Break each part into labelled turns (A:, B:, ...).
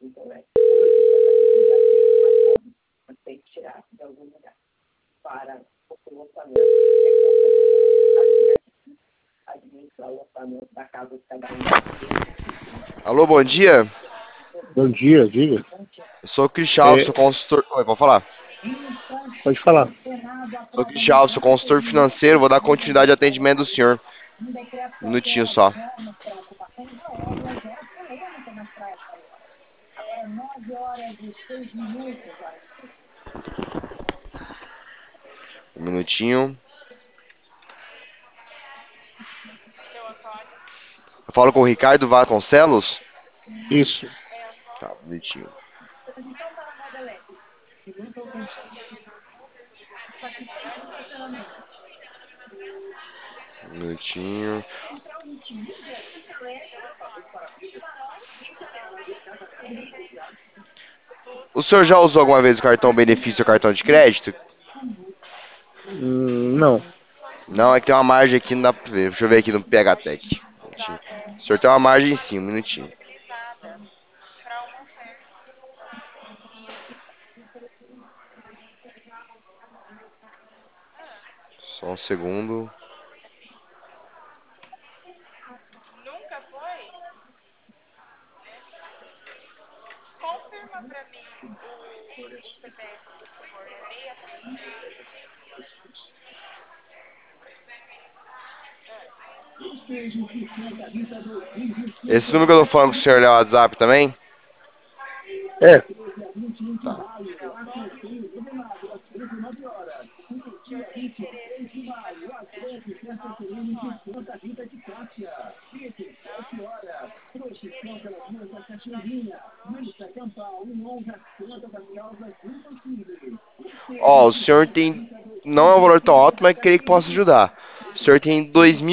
A: Alô, bom dia.
B: Bom dia, diga.
A: Eu sou o Cristian Alves,
B: É,
A: sou consultor. Oi, pode falar.
B: pode falar.
A: Sou o Cristian Alves, sou consultor financeiro. Vou dar continuidade ao atendimento do senhor. Um minutinho só. Um minutinho. Eu falo com o Ricardo Vasconcelos.
B: Isso.
A: Tá, um minutinho. Um minutinho. O senhor já usou alguma vez o cartão benefício ou cartão de crédito?
B: Não.
A: Não, é que tem uma margem aqui, não dá pra ver. Deixa eu ver aqui no PHTech. Um minutinho. O senhor tem uma margem sim, um minutinho. Só um segundo. Esse número que eu tô falando com o senhor é o WhatsApp também?
B: É,
A: Tá. Ó, o senhor tem. Não é um valor tão alto, mas creio que possa ajudar. O senhor tem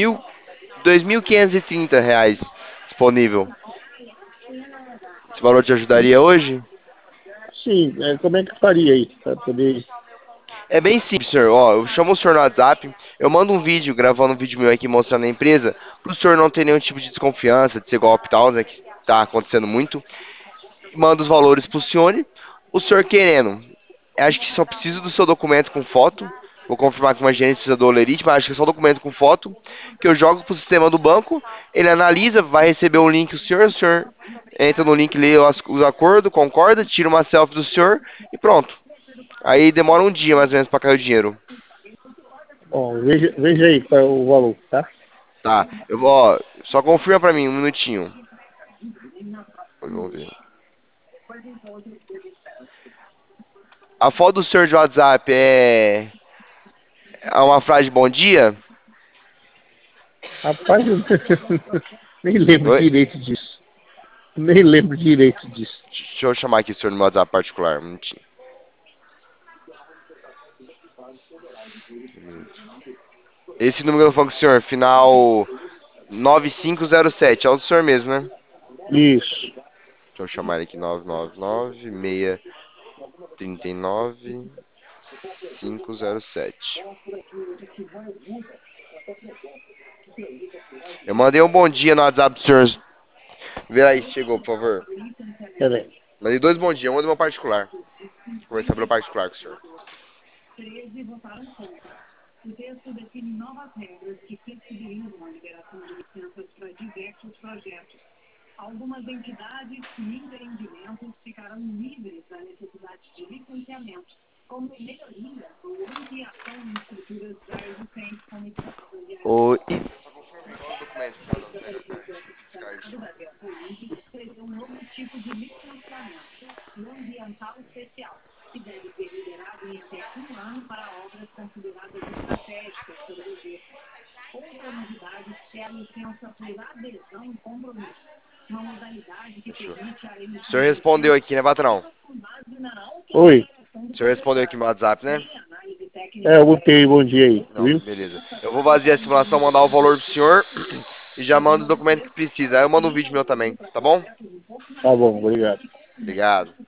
A: 2.530 reais disponível. Esse valor te ajudaria hoje?
B: sim. Como é que faria aí? Pra poder...
A: É bem simples, senhor. Ó, eu chamo o senhor no WhatsApp, eu mando um vídeo, gravando um vídeo meu aqui mostrando a empresa, pro senhor não ter nenhum tipo de desconfiança, de ser golpe e tal, né, que tá acontecendo muito. Mando os valores pro senhor, o senhor querendo. Acho que só preciso do seu documento com foto. Vou confirmar com uma gerente precisa do Olerite, mas acho que é só documento com foto, que eu jogo pro sistema do banco, ele analisa, vai receber um link o senhor entra no link, lê os acordos, concorda, tira uma selfie do senhor e pronto. Aí demora um dia mais ou menos pra cair o dinheiro.
B: Bom, veja aí qual é o valor, tá?
A: Tá, eu vou, ó, só confirma pra mim, um minutinho. Vamos ver. A foto do senhor de WhatsApp é uma frase de bom dia?
B: Rapaz, eu nem lembro
A: Oi?
B: direito disso. Nem lembro direito disso.
A: Deixa eu chamar aqui o senhor no meu WhatsApp particular, um minutinho. Esse número que eu falo com o senhor, final 9507, é o do senhor mesmo, né?
B: Isso.
A: Deixa eu chamar ele aqui, 999-639-507. Eu mandei um bom dia no WhatsApp do senhor. Vê aí se chegou, por favor.
B: Peraí.
A: Mandei dois bons dias, um do meu particular. Conversar pelo particular com o senhor. Oi. Só confirma qual o documento que manda no PHTech. Descard. Fechou. O senhor respondeu aqui, né, patrão?
B: Oi.
A: O senhor respondeu aqui no meu WhatsApp, né?
B: Eu botei bom dia aí,
A: Não,
B: viu?
A: beleza. Eu vou fazer a simulação, mandar o valor pro senhor e já mando os documentos que precisa. Aí eu mando um vídeo meu também, tá bom?
B: Tá bom, obrigado.
A: Obrigado.